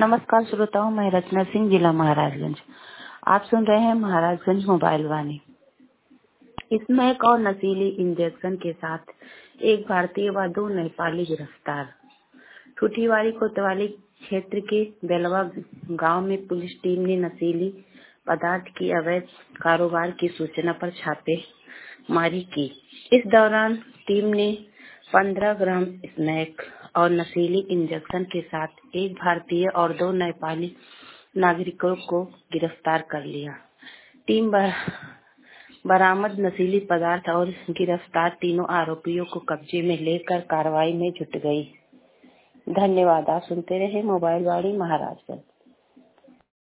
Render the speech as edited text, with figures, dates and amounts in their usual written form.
नमस्कार श्रोताओं, मैं रचना सिंह, जिला महाराजगंज। आप सुन रहे हैं महाराजगंज मोबाइल वाणी। स्मैक और नशीली इंजेक्शन के साथ एक भारतीय व 2 नेपाली गिरफ्तार। ठुठीवाड़ी कोतवाली क्षेत्र के बेलवा गांव में पुलिस टीम ने नशीली पदार्थ की अवैध कारोबार की सूचना पर छापेमारी की। इस दौरान टीम ने 15 ग्राम स्मैक और नशीली इंजेक्शन के साथ एक भारतीय और 2 नेपाली नागरिकों को गिरफ्तार कर लिया। टीम बरामद नशीली पदार्थ और गिरफ्तार तीनों आरोपियों को कब्जे में लेकर कार्रवाई में जुट गई। धन्यवाद। आप सुनते रहे मोबाइल वाणी महाराजगंज।